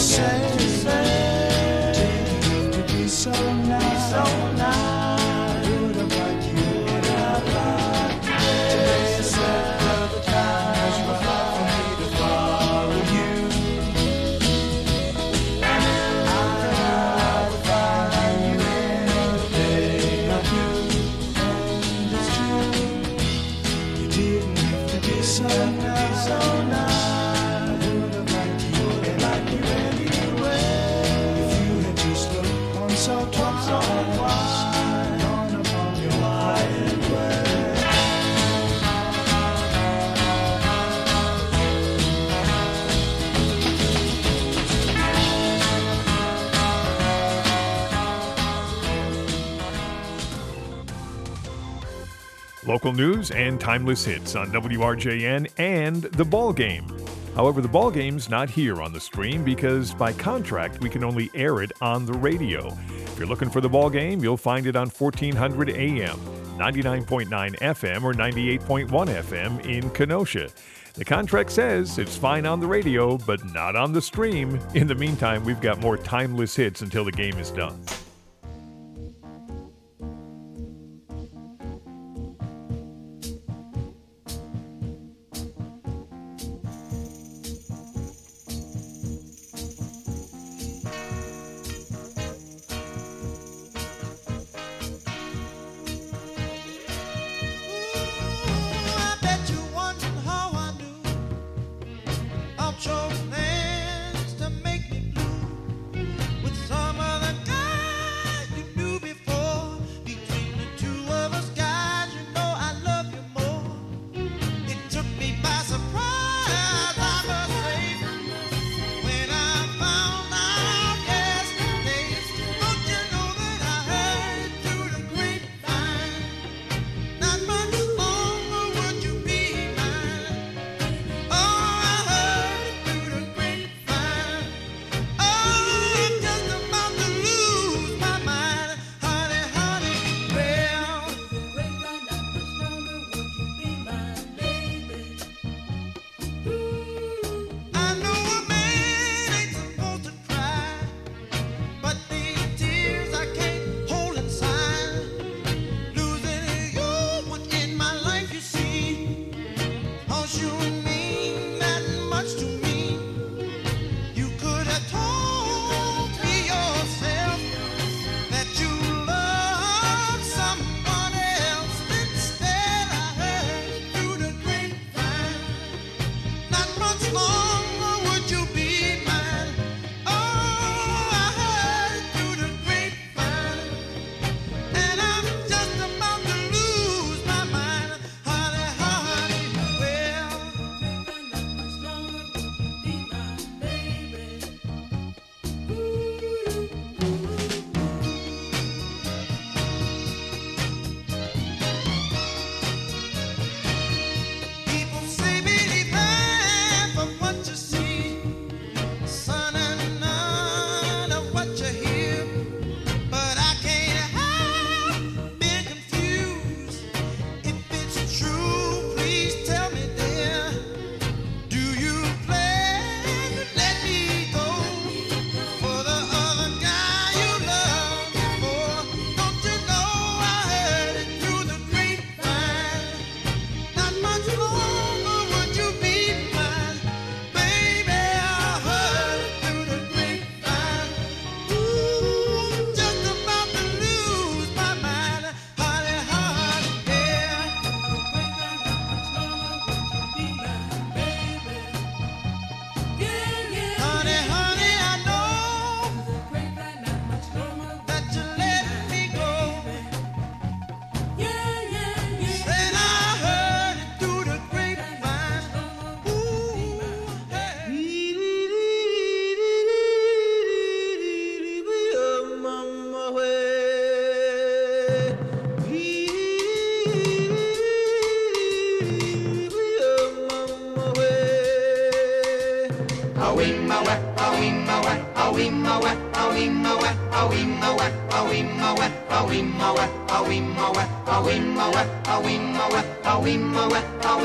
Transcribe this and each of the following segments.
Local news and timeless hits on WRJN and The Ball Game. However, The Ball Game's not here on the stream because by contract we can only air it on the radio. If you're looking for The Ball Game, you'll find it on 1400 AM, 99.9 FM, or 98.1 FM in Kenosha. The contract says it's fine on the radio, but not on the stream. In the meantime, we've got more timeless hits until the game is done.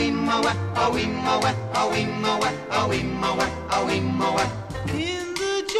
In the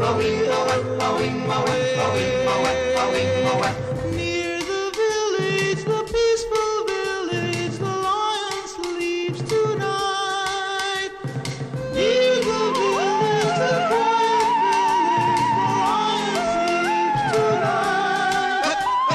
Near the village, the peaceful village, the lion sleeps tonight. Near the village, the quiet village, the lion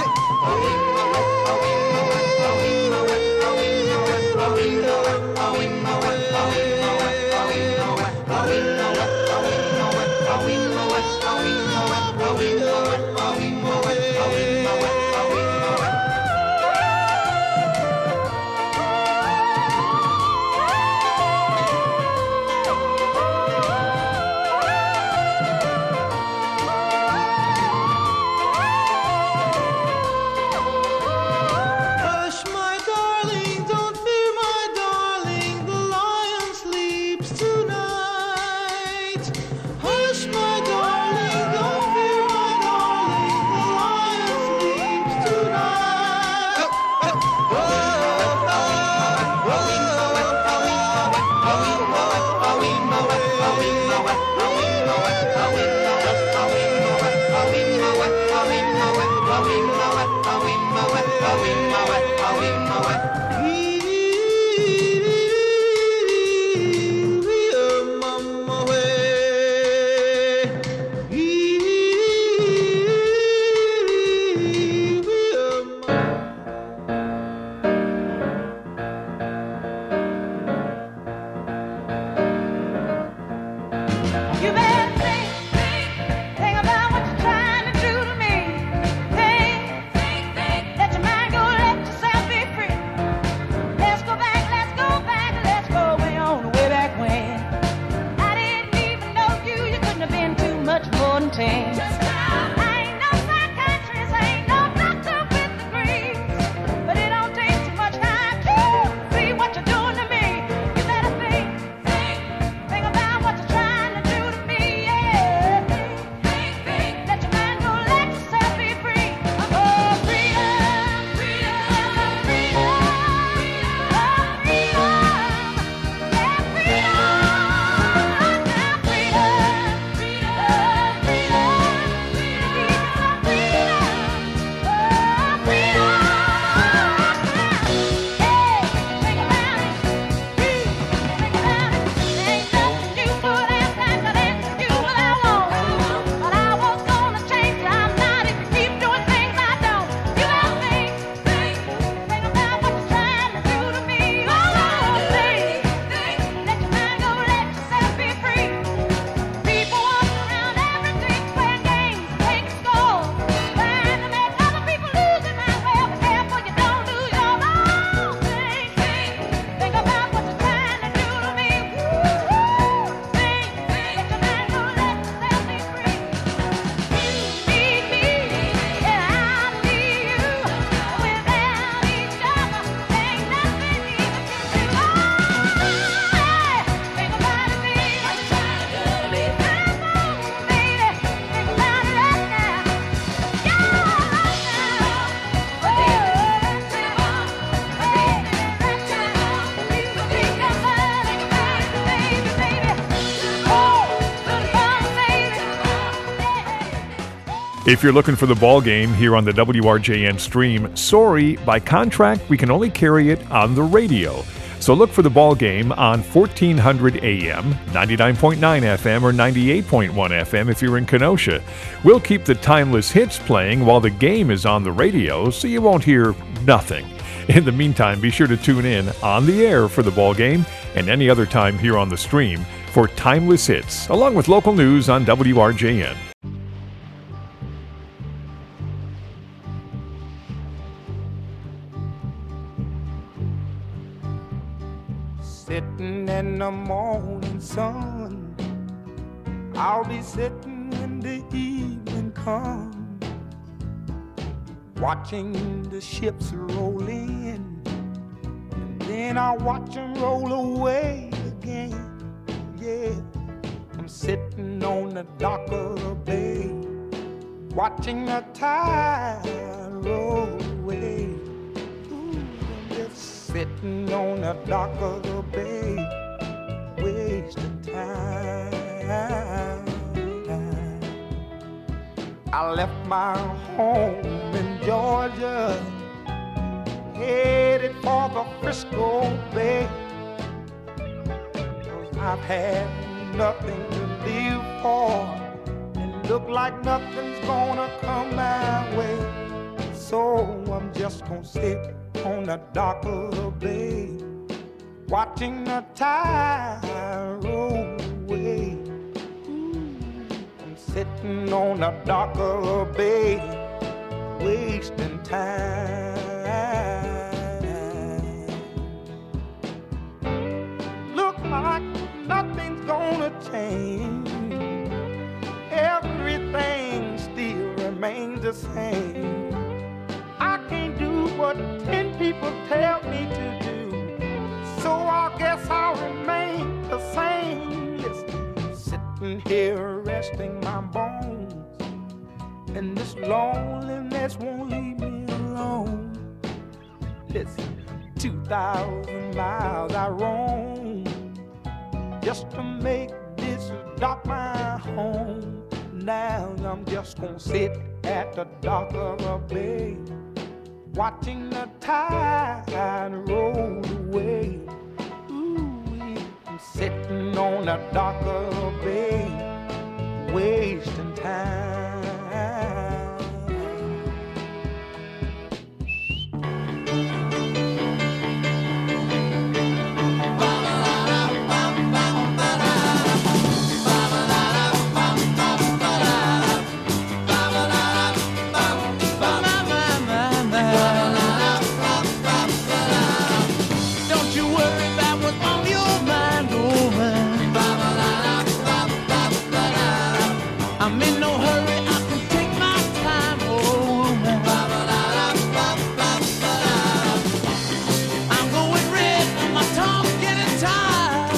Hush, my darling, don't fear, my darling, the lion sleeps tonight. Hush, my darling, don't fear, my darling, the lion sleeps tonight. You better think about what you're trying to do to me. Think, let your mind go, let yourself be free. Let's go back, let's go way on, way back when. I didn't even know you couldn't have been too much more than 10. I ain't no psychiatrist, I ain't no doctor with degrees, but it don't take too much time to see what you're doing to me. You better think about what you're trying to do to me, yeah. Think, let your mind go, let yourself be free. Oh, freedom, freedom, freedom, freedom, yeah, freedom, If you're looking for the ball game here on the WRJN stream, sorry, by contract, we can only carry it on the radio. So look for the ball game on 1400 AM, 99.9 FM, or 98.1 FM if you're in Kenosha. We'll keep the timeless hits playing while the game is on the radio, so you won't hear nothing. In the meantime, be sure to tune in on the air for the ball game and any other time here on the stream for timeless hits, along with local news on WRJN. Sitting in the morning sun, I'll be sitting when the evening comes, watching the ships roll in, and then I'll watch them roll away again. Yeah, I'm sitting on the dock of the bay, watching the tide roll away. Sitting on the dock of the bay, wasting time. I left my home in Georgia, headed for the Frisco Bay. 'Cause I've had nothing to live for, and look like nothing's gonna come my way. So I'm just gonna sit on the dock of the bay, watching the tide roll away. I'm sitting on the dock of the bay, wasting time. Look like nothing's gonna change. Everything still remains the same. I can't do what 10 people tell me to do, so I guess I'll remain the same. Listen, sitting here resting my bones, and this loneliness won't leave me alone. Listen, 2,000 miles I roam just to make this dock my home. Now I'm just gonna sit at the dock of the bay, watching the tide roll away. Ooh, I'm sitting on the dock of the bay, wasting time. I'm in no hurry, I can take my time, oh man. I'm going red and my tongue's getting tired.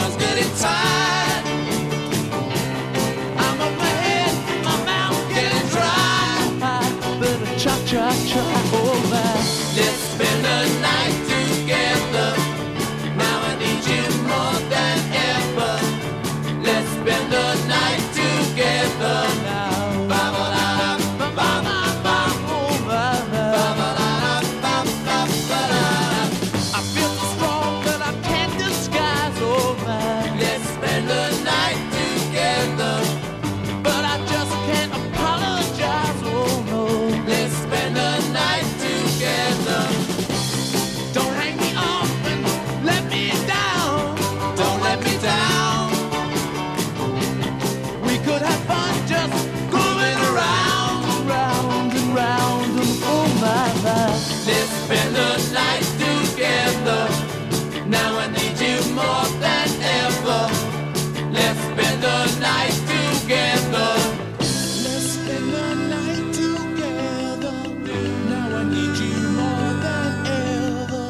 I'm on my head, my mouth getting dry. Better cha-cha-cha, oh man. Let's spend the night together. Now I need you more than ever. Let's spend the night together now. I feel so strong that I can't disguise, oh man. Let's spend the night together. But I just can't apologize, oh no. Let's spend the night together. Don't hang me up and let me down. Don't let me down. We could have fun just going around, round and round, and oh my, my. Let's spend the night together. Now I need you more than ever. Let's spend the night together. Let's spend the night together. Now I need you more than ever.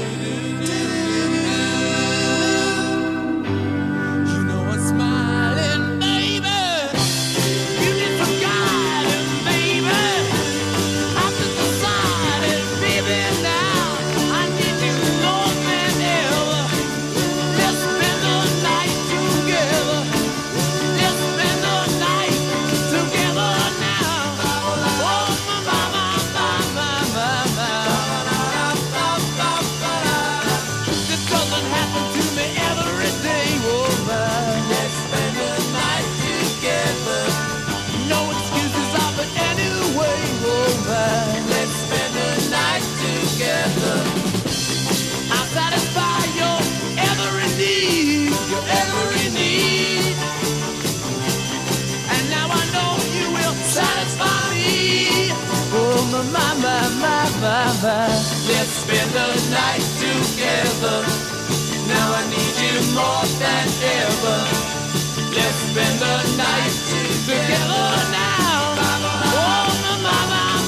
You know I'm smiling, baby. You need some guidance, baby. I've just decided, baby, now I need you more than ever. Let's spend the night together. Let's spend the night together now. Oh, my, this doesn't happen to me every day, oh man. Let's spend the night together. No excuses of it anyway, oh man. Let's spend the night together. I'll satisfy your every need, your every need. And now I know you will satisfy me. Oh my. Let's spend the night together. Now I need you more than ever. Let's spend the night together now. Oh my.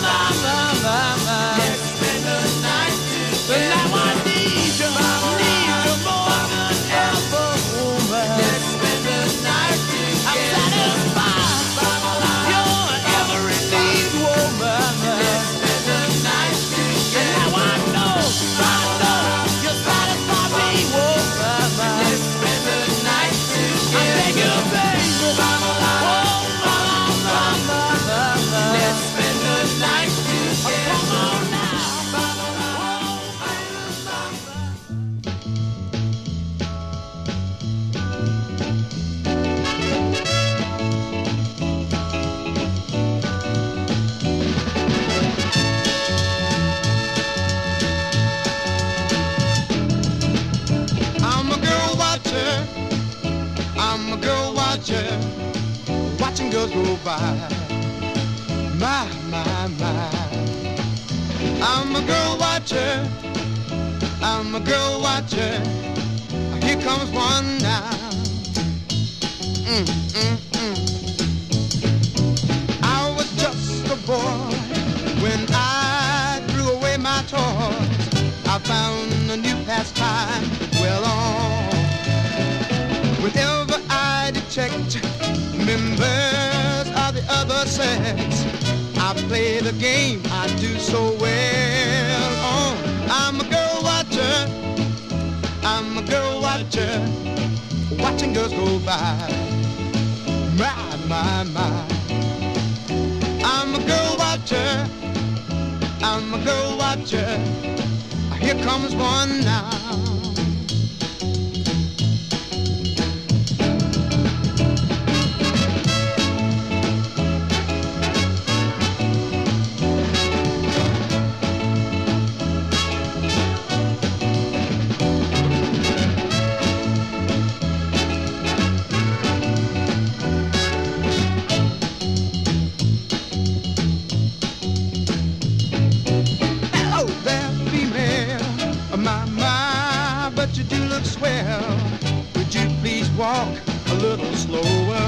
Let's spend the night But now together. I need you more than ever, woman. Let's spend the night I'm together. satisfied your every need, woman. Let's spend the night And now together. I know you satisfy me, woman. Let's spend the night I beg you, together. baby. Oh, go by. My, my, my. I'm a girl watcher. I'm a girl watcher. Here comes one now. I was just a boy when I threw away my toys. I found a new pastime well on. Whenever I detect members of the other sex, I play the game I do so well on. I'm a girl watcher. I'm a girl watcher. Watching girls go by. My, my, my. I'm a girl watcher. I'm a girl watcher. Here comes one now. Walk a little slower.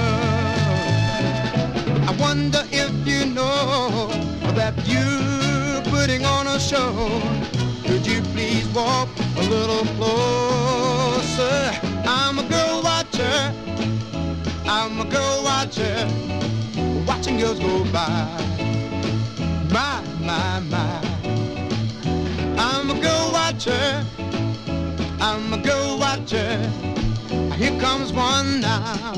I wonder if you know that you're putting on a show. Could you please walk a little closer? I'm a girl watcher. I'm a girl watcher. Watching girls go by. My, my, my. I'm a girl watcher. I'm a girl watcher. Here comes one now.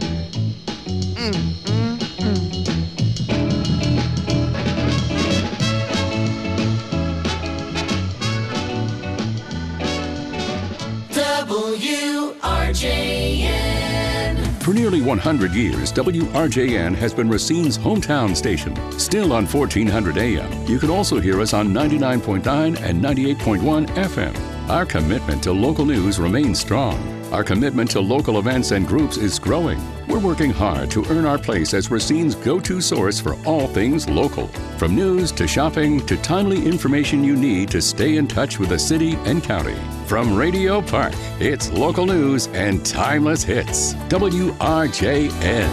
WRJN. For nearly 100 years, WRJN has been Racine's hometown station. Still on 1400 AM. You can also hear us on 99.9 and 98.1 FM. Our commitment to local news remains strong. Our commitment to local events and groups is growing. We're working hard to earn our place as Racine's go-to source for all things local. From news to shopping to timely information you need to stay in touch with the city and county. From Radio Park, it's local news and timeless hits. WRJN.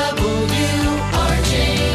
WRJN.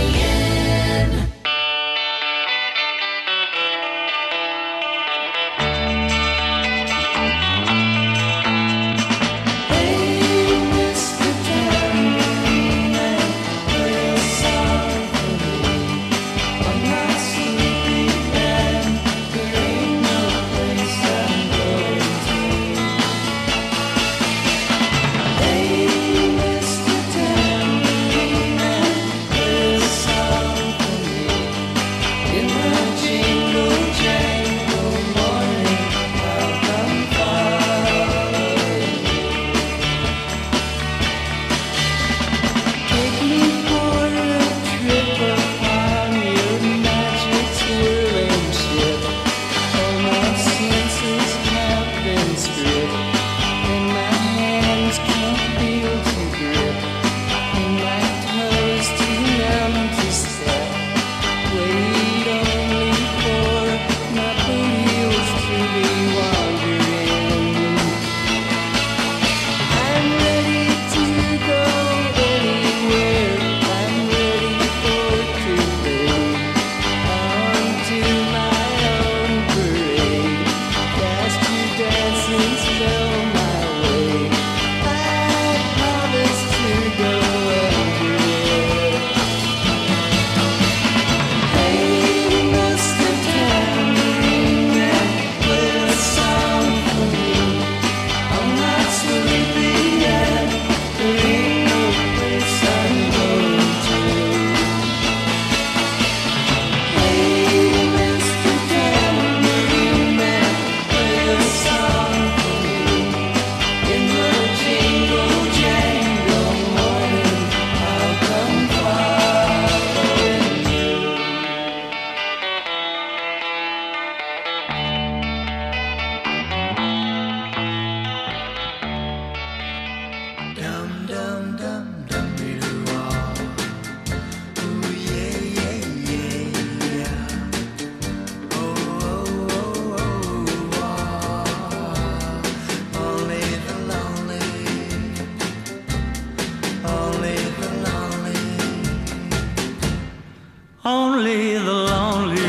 Only the lonely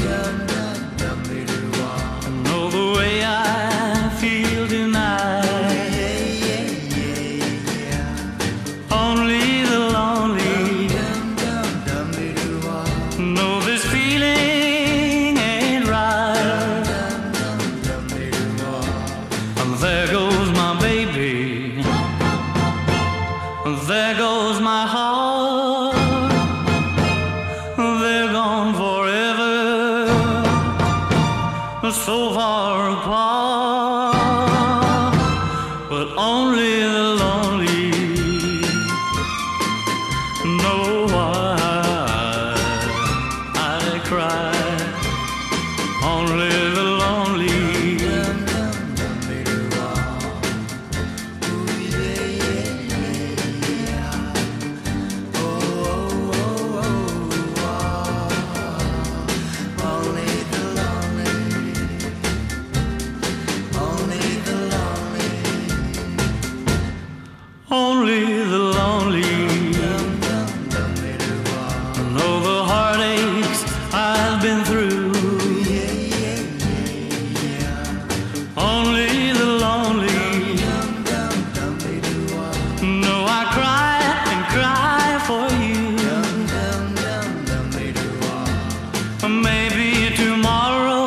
know the way I feel tonight. Only the lonely know this feeling ain't right. And there goes my baby, and there goes my heart. They're gone forever, so far apart. But only the lonely know why I cry. Only the lonely. Only the lonely know the heartaches I've been through. Only the lonely know I cry and cry for you. Maybe tomorrow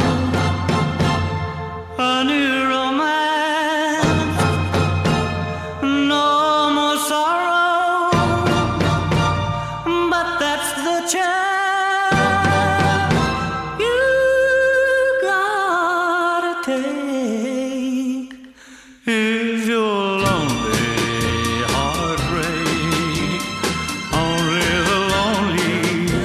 a new romance. No more sorrow, but that's the chance you gotta take. If you're lonely, heartbreak, only the lonely.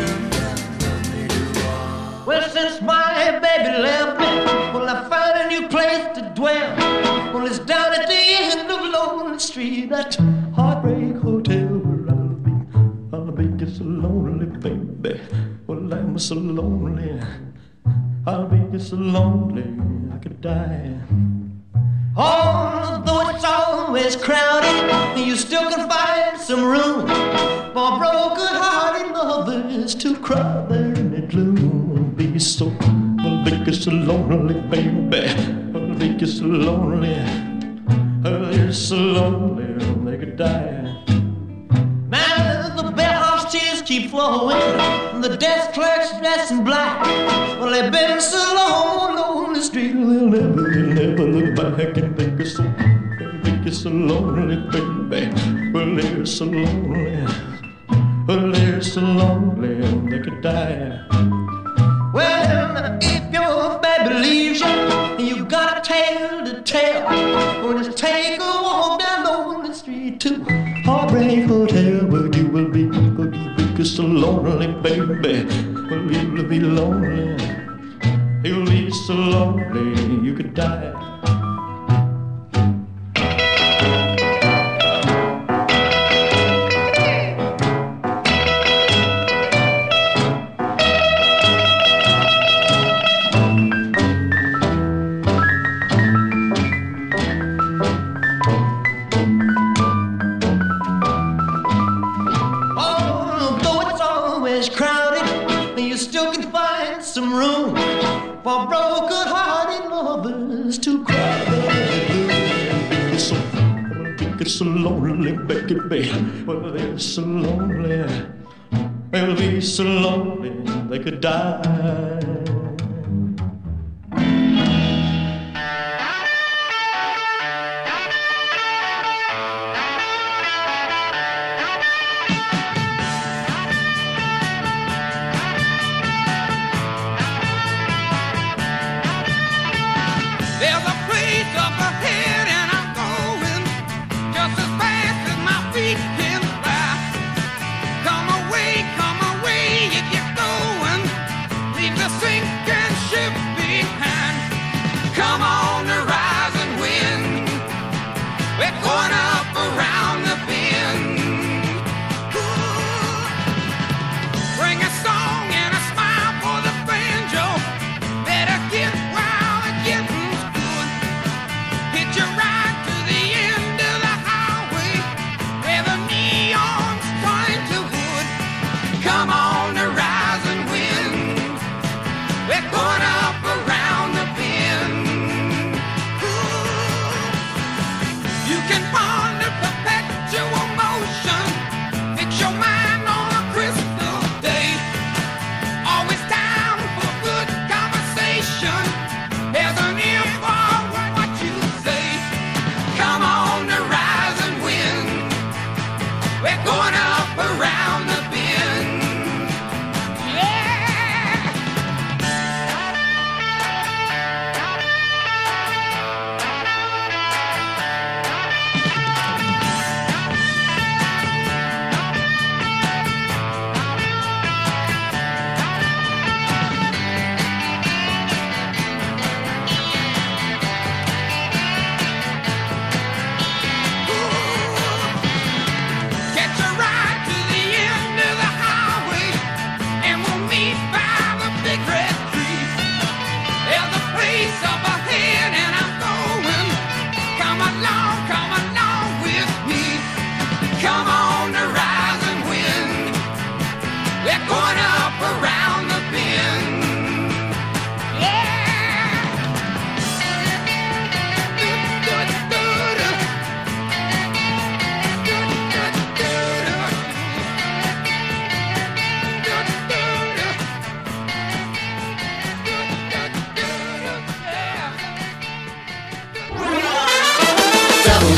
Well, since my baby left me, well, I found a new place to dwell. Well, it's down at the end of Lonely Street, that Heartbreak Hotel where I'll be just so lonely, baby. Well, I'm so lonely, I'll be just so lonely, I could die. Although it's always crowded, you still can find some room for broken-hearted lovers to cry there in the gloom. Be so, I'll be just so lonely, baby. I'll be just so lonely, I'll be so lonely, they could die. Now the bellhop's tears keep flowing, and the desk clerk's dressed in black. Well, they've been so long on the street, they'll never look back. And they're so lonely, baby. Well, they're so lonely. Well, they're so lonely, they could die. Well, if your baby leaves you, you got a tale to tell. Well, just take a walk down Lonely Street to Heartbreak Hotel, where you will be just so lonely, baby. Well, you'll be lonely. You'll be so lonely, you could die. Crowded, you still can find some room for broken-hearted lovers to cry. Be so lonely, baby. Well, they're so lonely. They'll be so lonely they could die. There's a place up ahead and I'm going just as fast as my feet can fly. Come away if you're going. Leave the sing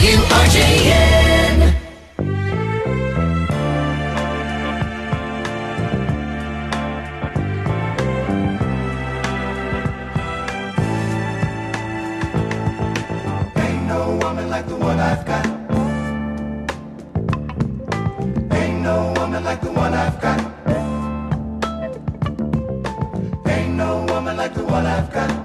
WRJN. Ain't no woman like the one I've got. Ain't no woman like the one I've got. Ain't no woman like the one I've got.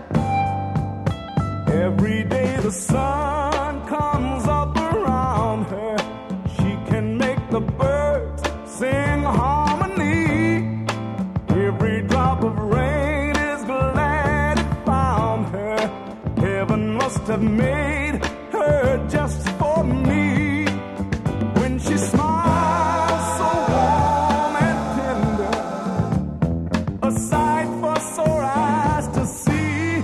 Every day the sun comes up around her. She can make the birds sing harmony. Every drop of rain is glad it found her. Heaven must have made her just for me. When she smiles so warm and tender, a sight for sore eyes to see.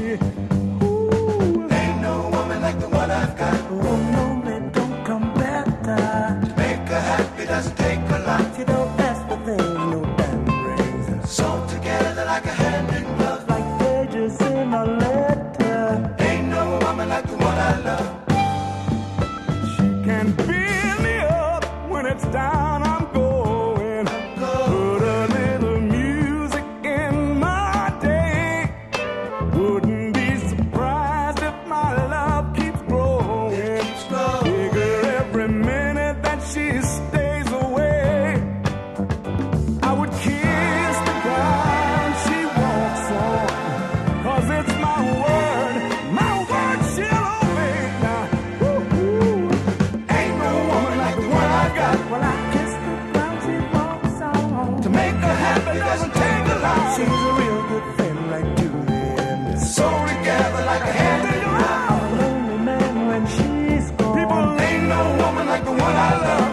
Ooh, ain't no woman like the one I've got. Oh, no, man, don't come better. To make her happy doesn't take a lot. She don't ask for things, no diamond rings. Sewn together like a hand in glove, like pages in a letter. Ain't no woman like the one I love. She can build me up when it's down. I'm going. Put a little music in my day. Wouldn't be surprised if my love keeps growing. Bigger every minute that she stays away. I would kiss the ground she walks on, 'cause it's my word she'll obey. Now, ain't no woman like the one I got. Well, I kiss the ground she walks on. To make her happy doesn't take a lot. She's a real good friend like Julian. So together like a hand in glove. Lonely man when she's gone. People, ain't no woman like the one I love.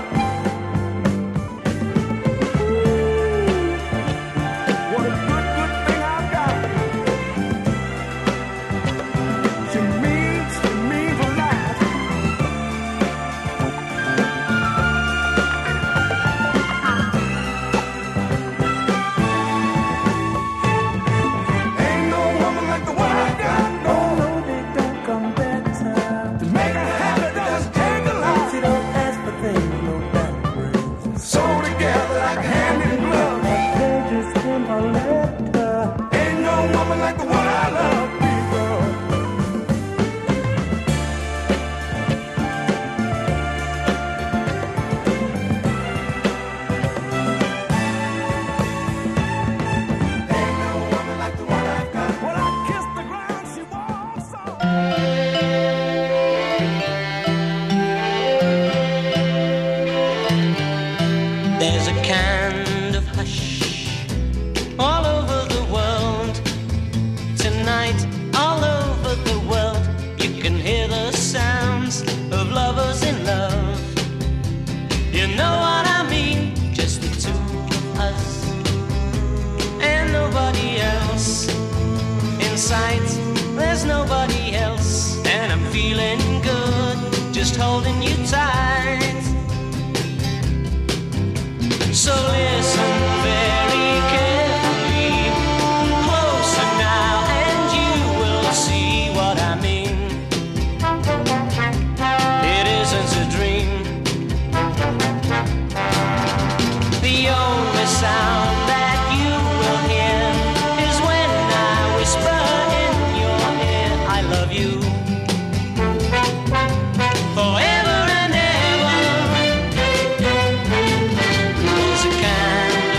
What a good thing I've got. She means a lot. Ain't no woman like the one I got. No, they don't come better. To make her happy doesn't take a lot. She don't ask for things, no diamond rings. Sew together like a hand in glove. Pages in her letter. Ain't no woman like the one I love, people. Ain't no woman like the one I've got. When I kiss the ground she walks on. There's a kind of hush all over the world tonight, all over the world. You can hear the sounds of lovers in love. You know what I mean? Just the two of us and nobody else. In sight, there's nobody else, and I'm feeling good, just holding you tight. So listen very carefully, closer now, and you will see what I mean. It isn't a dream. The only sound that you will hear is when I whisper in your ear, I love you. Forever and ever. There's a kind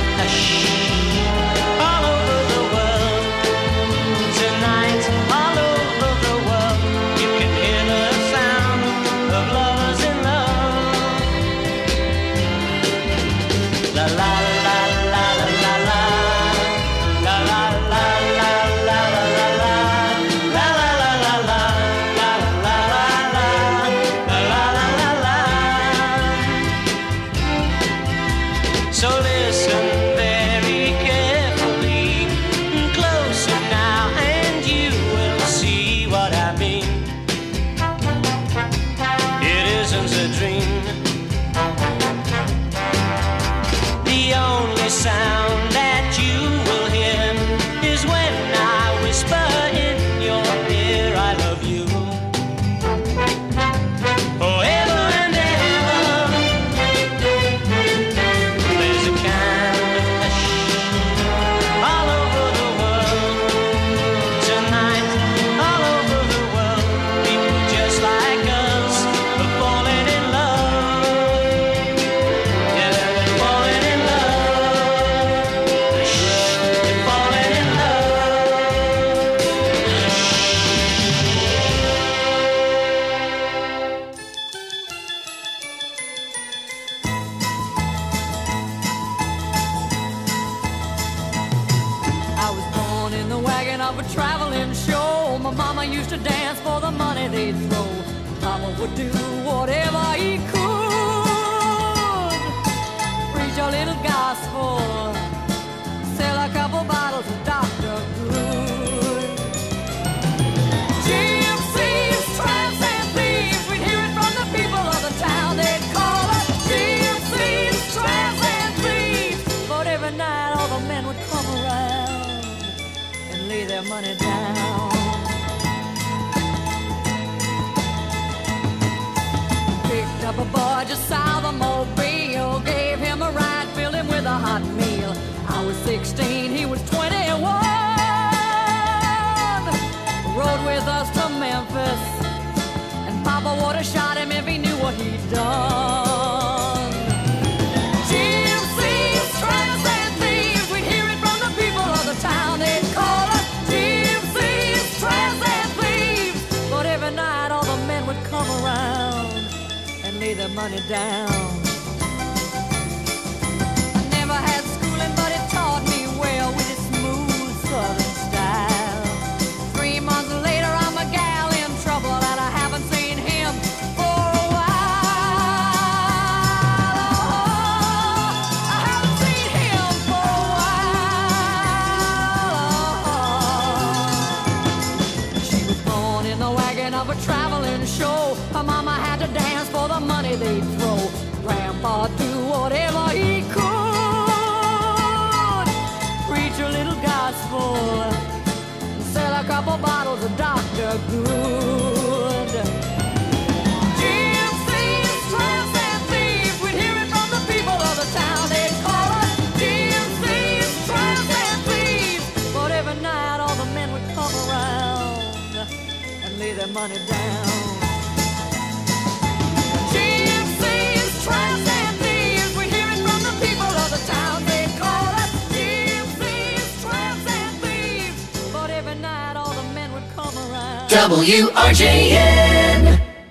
wagon of a traveling show. My mama used to dance for the money they'd throw. Papa would do whatever he could. Preach a little gospel, sell a couple bottles of Dr. Good. Gypsies, tramps, and thieves, we'd hear it from the people of the town. They'd call us gypsies, tramps, and thieves. But every night all the men would come around and lay their money down. Picked up a boy just south of Mobile, gave him a ride, filled him with a hot meal. I was 16, he was 21. Rode with us to Memphis, and Papa would have shot him if he knew what he'd done. Gypsies, tramps, and thieves, we'd hear it from the people of the town. They'd call us gypsies, tramps, and thieves. But every night all the men would come around and lay their money down. I never had schooling, but it taught me well with its smooth southern style. 3 months later, I'm a gal in trouble, and I haven't seen him for a while. Oh, I haven't seen him for a while. She was born in the wagon of a traveling show. Her mama had to dance for the money they'd throw. Grandpa do whatever he could, preach a little gospel, sell a couple bottles of Dr. Good. Gypsies, tramps, and thieves, we'd hear it from the people of the town. They'd call us gypsies, tramps, and thieves. But every night all the men would come around and lay their money down. Gypsies, tramps, and thieves, we'd hear it from the people of the town. They'd call us gypsies, tramps, and thieves. But every night all the men would come around. WRJN.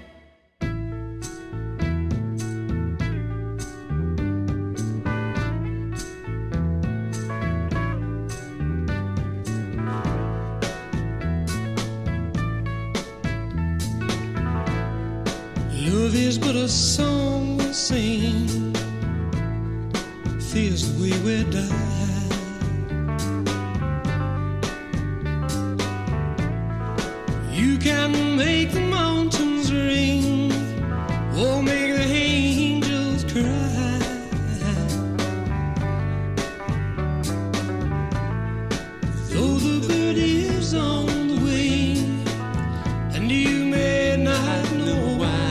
Love is but a song we sing, feels the way we die. You can make the mountains ring, or make the angels cry. Though the bird is on the wing, and you may not know why.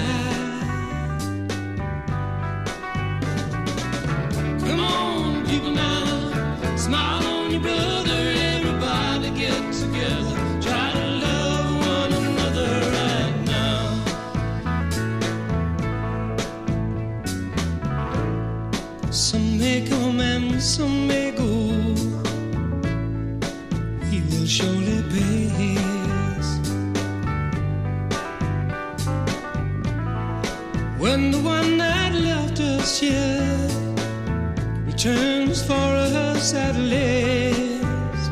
Come on, people now, smile on your brother. Everybody get together, try to love one another right now. Some may come and some may go, we will surely pass. When the one that left us here returns for us at last,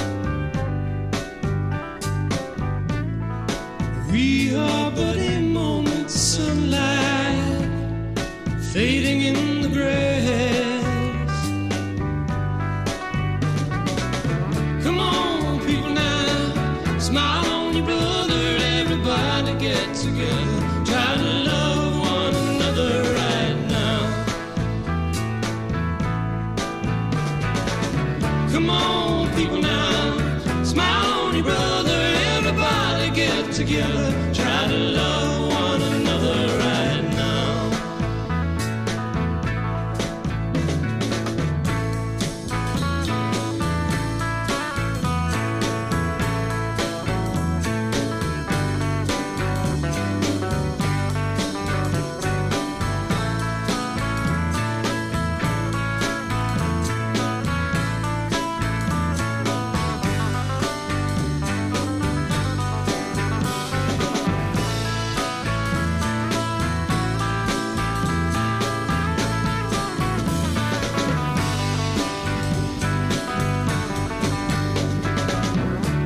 we are but a moment's sunlight fading in the grass. Come on, people now, smile on your brother. Everybody get together, try to love one another right now. Come on, people now, smile on your brother. Everybody get together, try to love one another right now.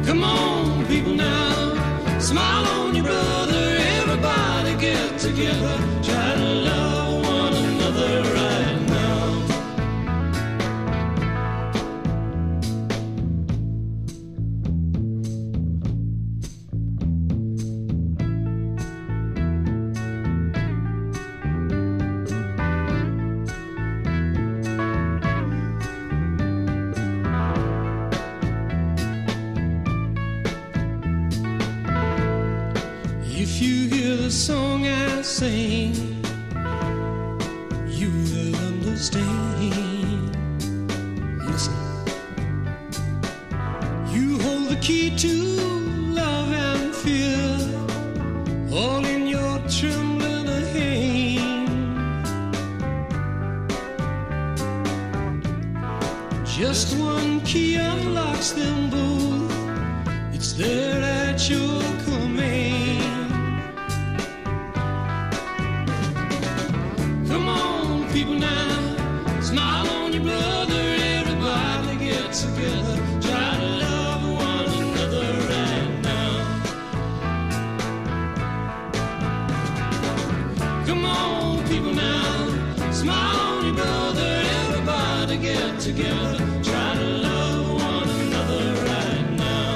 Come on, people now, smile on your brother. Everybody get together, try to love one another right now. If you hear the song I sing, you will understand. Listen. You hold the key to love and fear, all in your trembling hand. Just one key unlocks them both. It's there at your command. Come on, people now, smile on your brother. Everybody get together, try to love one another right now. Come on, people now, smile on your brother. Everybody get together, try to love one another right now.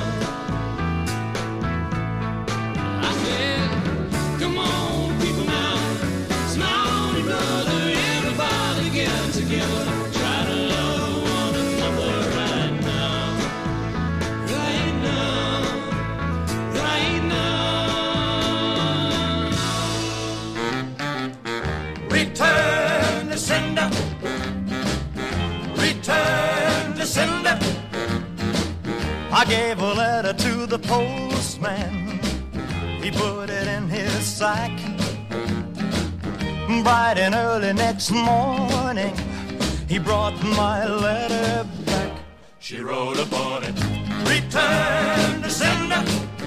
I said, come on, people now, smile on your brother. Everybody get together, try to love one another right now. Right now, right now. Return to sender. Return to sender. I gave a letter to the postman. He put it in his sack. Bright and early next morning, he brought my letter back. She wrote upon it, return to sender.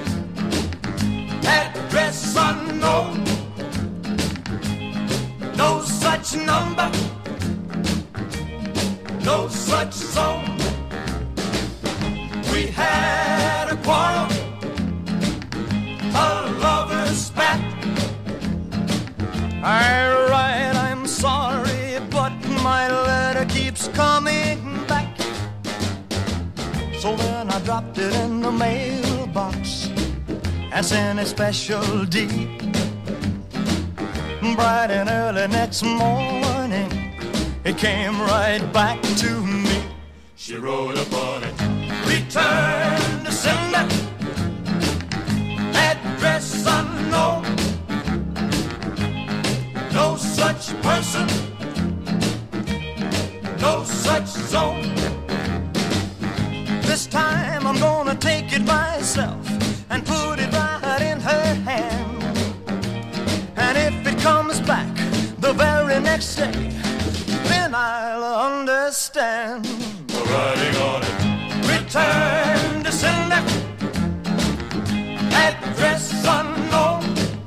Address unknown. No such number. No such zone. We had a quarrel, a lover's spat. I write, I'm sorry, but my letter keeps coming back. So then I dropped it in the mailbox and sent a special deed. Bright and early next morning, it came right back to me. She wrote upon it, return to sender. Address unknown. No such person. No such zone. This time I'm gonna take it myself and put it right in her hand. And if it comes back the very next day, then I'll understand. Writing on it, return to sender. Address unknown.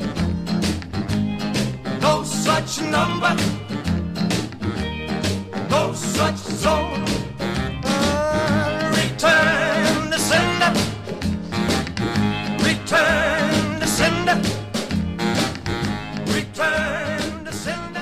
No such number. No such zone. Return to sender. Return to sender. Return to sender.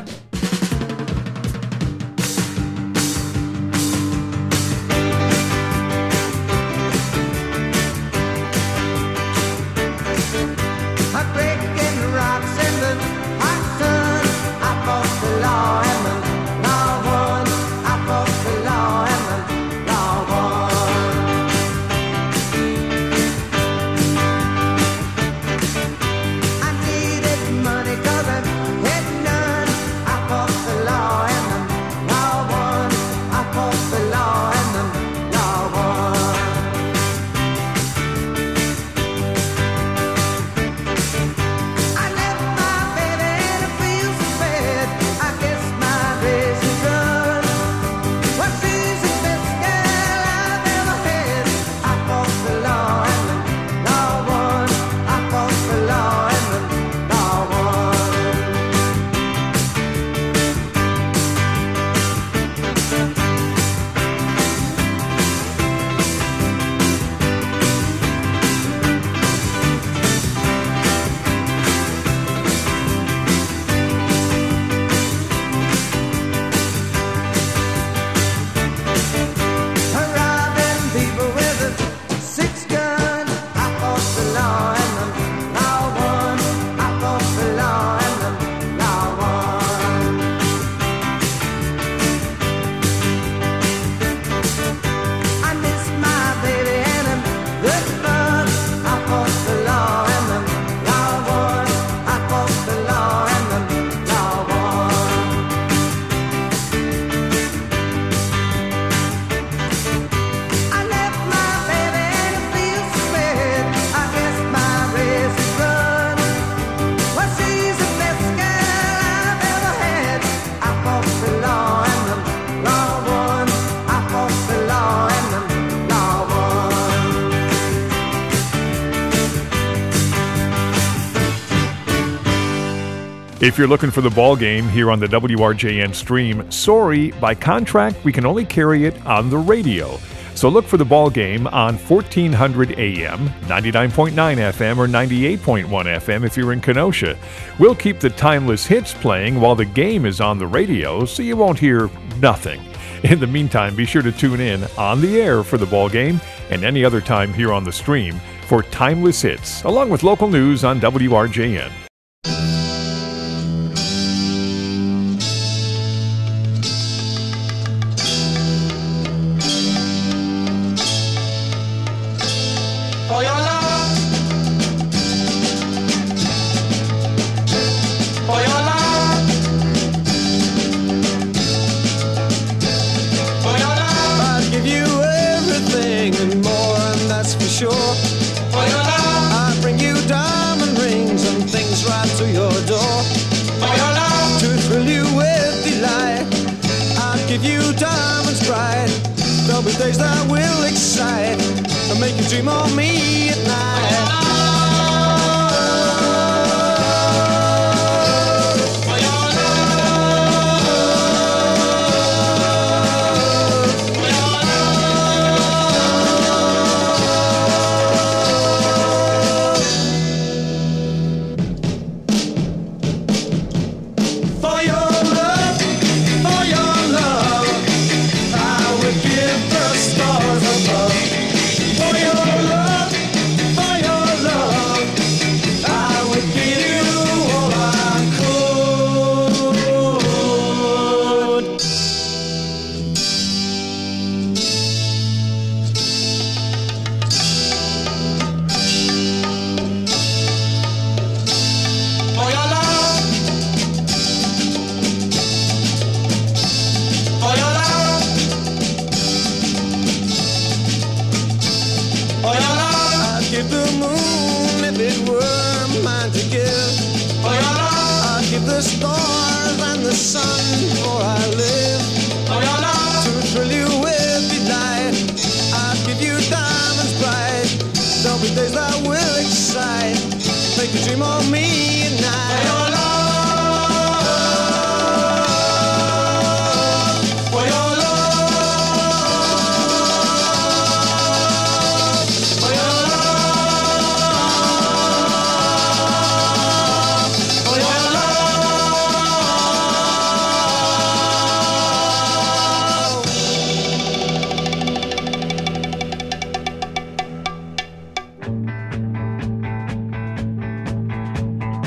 If you're looking for the ball game here on the WRJN stream, sorry, by contract, we can only carry it on the radio. So look for the ball game on 1400 AM, 99.9 FM, or 98.1 FM if you're in Kenosha. We'll keep the timeless hits playing while the game is on the radio, so you won't hear nothing. In the meantime, be sure to tune in on the air for the ball game and any other time here on the stream for timeless hits, along with local news on WRJN. For your love, for your love, for your love, I'd give you everything and more, and that's for sure. for your love, I'd bring you diamond rings and things right to your door. for your love, To thrill you with delight, I'd give you diamonds bright. There'll be days that will excite and make you dream of me at night. for your love, for your For your love, I would give the stars above. For your love, I would give you all I could. For your love, for your love, for your love, I'd give the moon if it were mine to give. for your love, I'd give the stars and the sun for I live. for your love, To thrill you with delight, I'd give you diamonds bright. There'll be days that will excite, make you dream of me at for night. your love, for your love, for your love, for your love.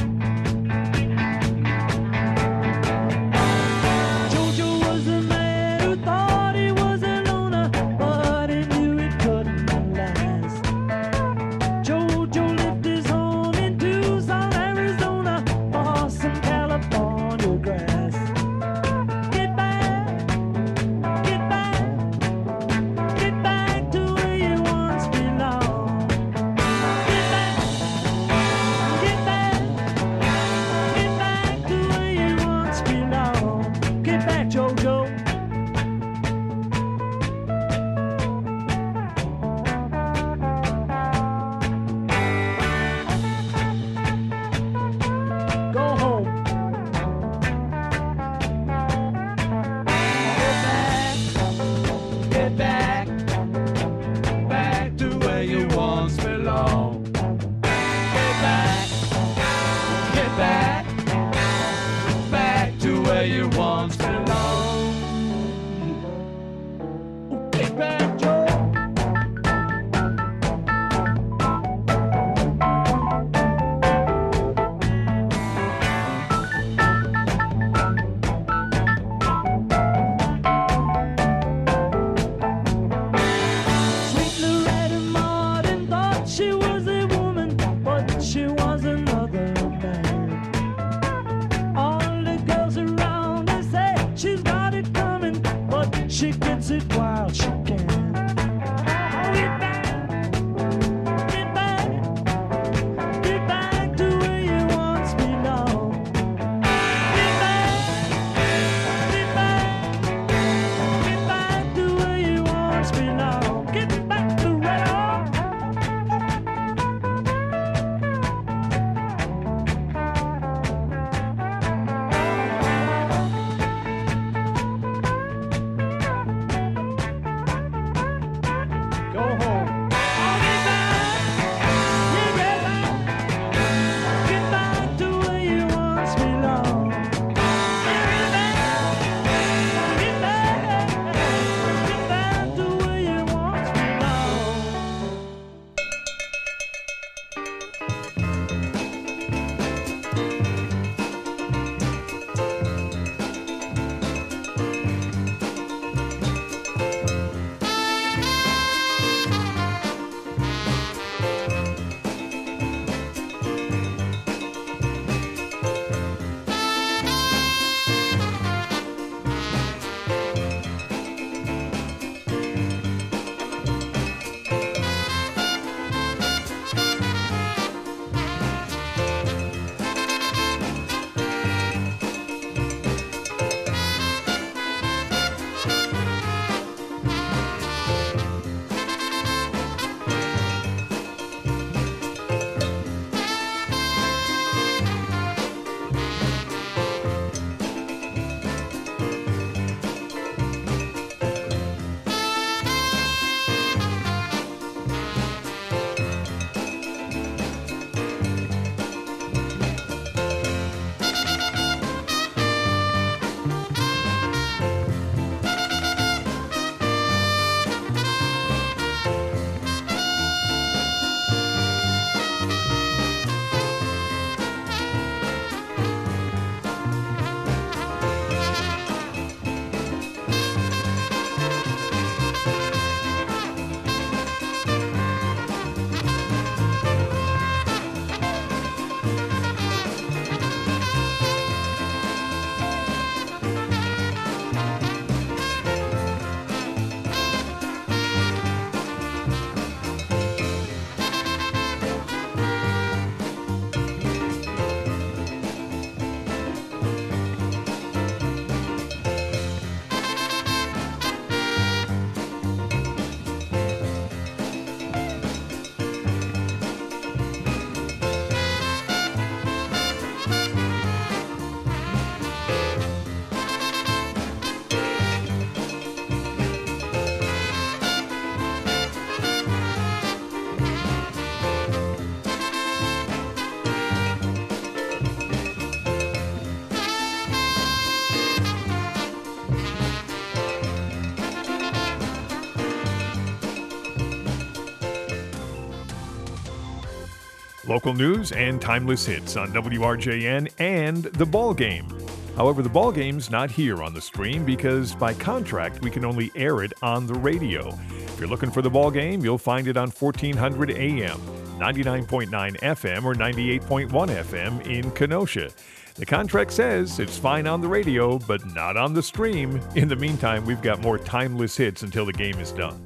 Local news and timeless hits on WRJN and The Ball Game. However, The Ball Game's not here on the stream because by contract we can only air it on the radio. If you're looking for The Ball Game, you'll find it on 1400 AM, 99.9 FM, or 98.1 FM in Kenosha. The contract says it's fine on the radio, but not on the stream. In the meantime, we've got more timeless hits until the game is done.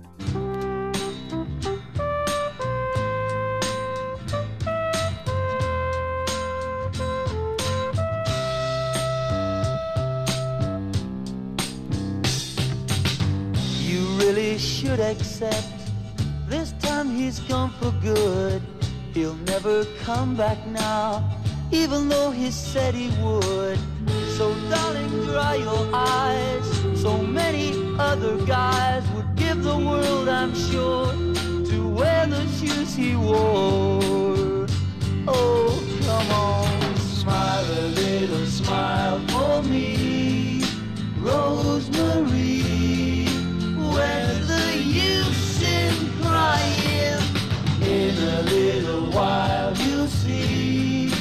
Should accept this time he's gone for good. He'll never come back now, even though he said he would. So darling, dry your eyes. So many other guys would give the world, I'm sure, to wear the shoes he wore. Oh, come on, smile a little smile for me, Rosemary. Where's the use in crying? In a little while you'll see,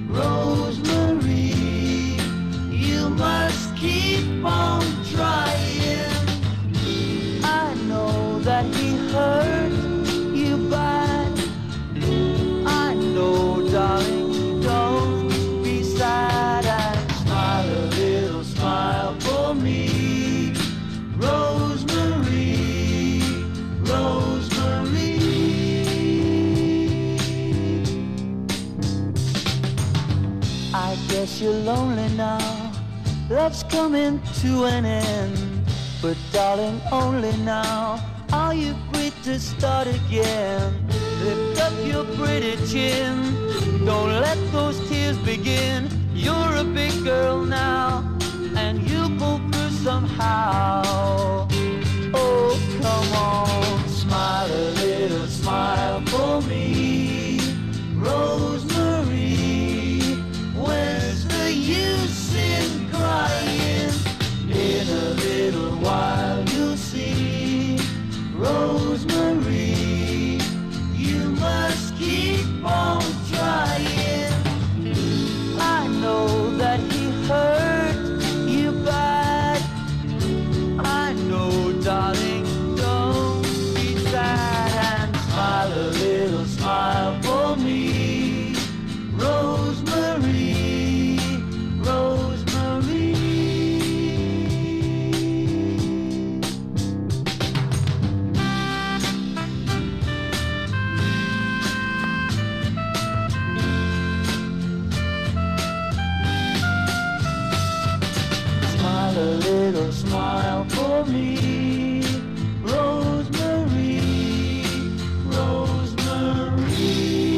Rosemary, you must keep on trying. I know that he hurt you bad. I know, darling, don't be sad and smile a little smile for me, Rosemary. I guess you're lonely now, love's coming to an end. But darling, only now are you free to start again. Lift up your pretty chin, don't let those tears begin. You're a big girl now, and you'll pull through somehow. Oh, come on, smile a little smile for me, Rosemary. Where's the use in crying? In a little while you'll see, Rosemary, you must keep on trying. I know that he hurt you bad. I know, darling, don't be sad and smile a little smile for me, Rosemary. Smile a little smile for me, Rosemary, Rosemary.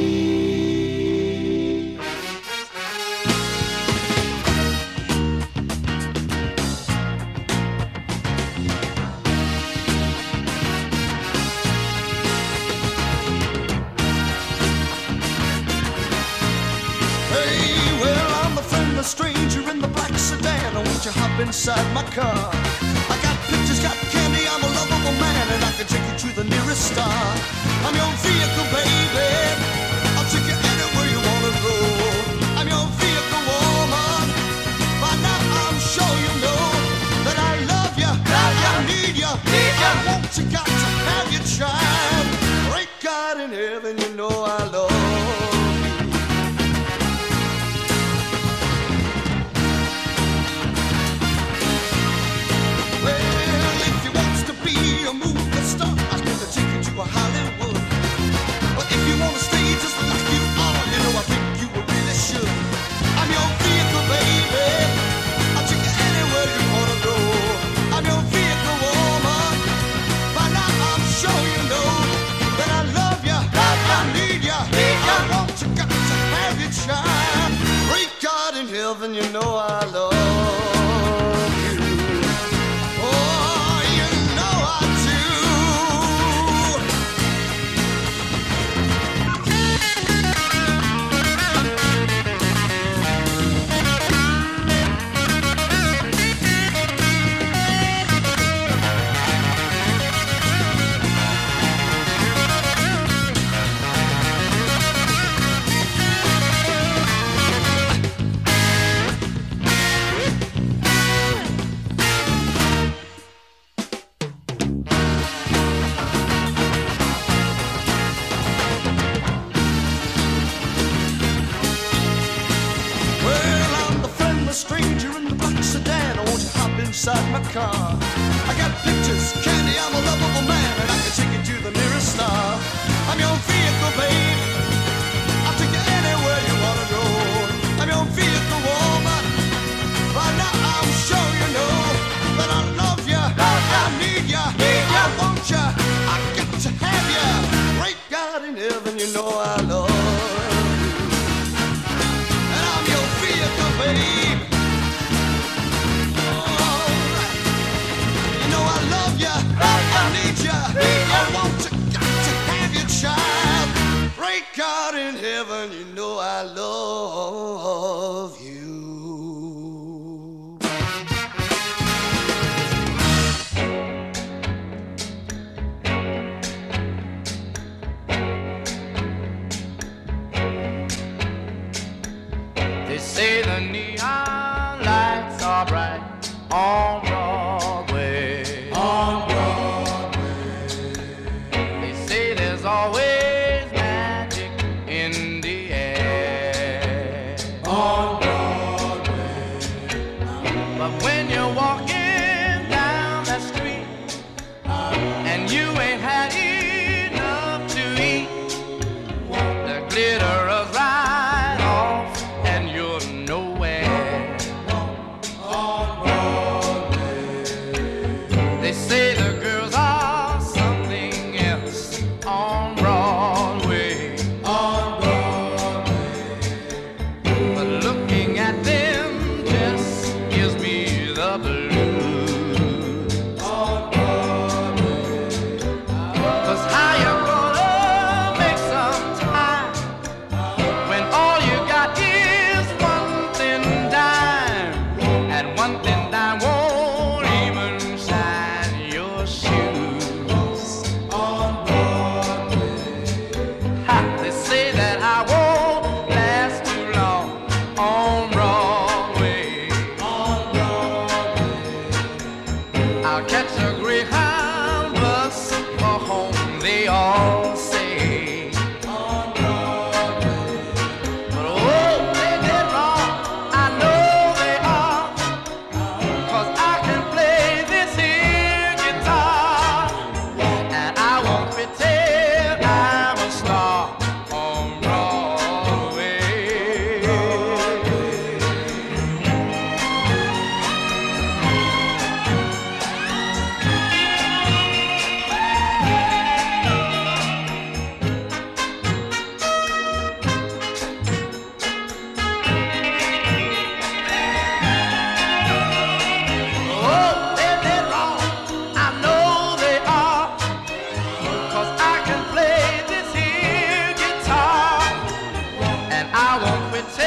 Stranger in the black sedan, won't you hop inside my car? I got pictures, got candy, I'm a lovable man, and I can take you to the nearest star. I'm your vehicle, baby, I'll take you anywhere you wanna go. I'm your vehicle, woman, by now I'm sure you know that I love you, I need you, I want you, got to have your child. Great God in heaven, you know I love you. A movie star, I can take you to a Hollywood. inside my car. I got pictures, candy, I'm a lovable man, and I can take you to the nearest star. I'm your vehicle, babe. I'll take you anywhere you wanna go. I'm your vehicle, woman. By now I'm sure you know that I love you, I need you, I want you, I got to have you. Great God in heaven, you know I love you. And I'm your vehicle, babe. Alright. You know I love you, I need you, I want you, got to have you, child. Great God in heaven, you know I love you. They say the neon lights are bright on Broadway. On Broadway. They say there's always magic in the air. On Broadway. But when you're walking down that street and you ain't had enough to eat, the glitter is right off and you're nowhere. On Broadway. They say the girls are something else on Broadway. On Broadway. But looking at them just gives me the blues. On Broadway. 'Cause how you gonna make some time when all you got is one thin dime, and one thin dime won't even shine your shoes. On Broadway. Ha, they say that I won't last too long on Broadway. On Broadway. I'll catch a Greyhound bus for home, they all say. On Broadway. But oh, they did wrong, I know they are, 'cause I can play this here guitar, and I won't pretend I'm a star on Broadway. Oh, they did wrong, I know they are, 'cause I can play this here guitar, and I won't